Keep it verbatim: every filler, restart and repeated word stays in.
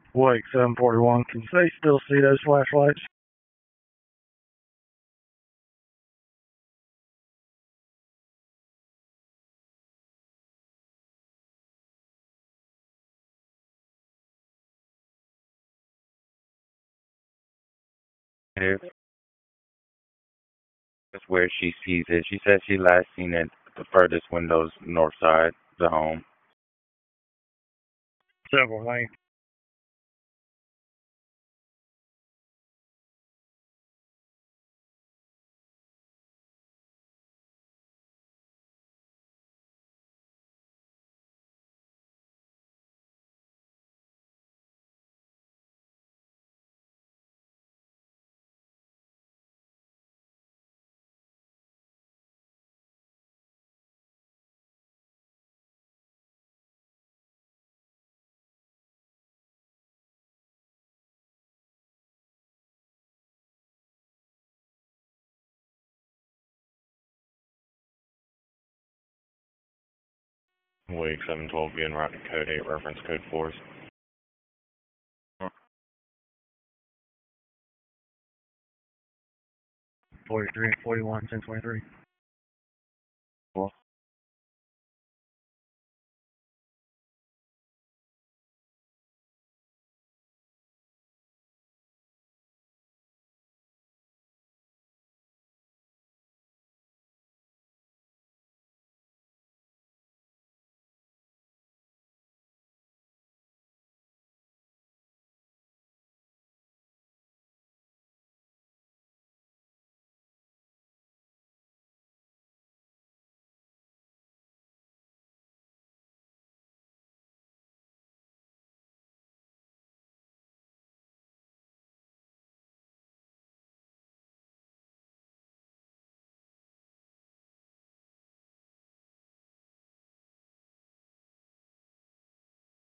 Wake seven forty-one, can they still see those flashlights? That's where she sees it. She says she last seen it at the furthest windows north side of the home. Several lanes. Wake seven twelve being route to code eight, reference code fours. forty-three, forty-one, ten twenty-three. Well,